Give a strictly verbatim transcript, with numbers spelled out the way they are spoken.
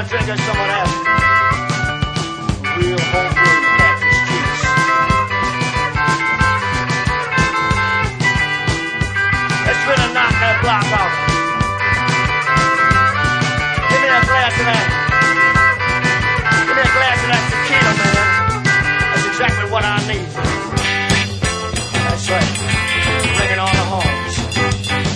drink of some of that real homegrown Cactus juice. Let's really knock that block off. Give me a glass of that. Give me a glass of that tequila, man. That's exactly what I need.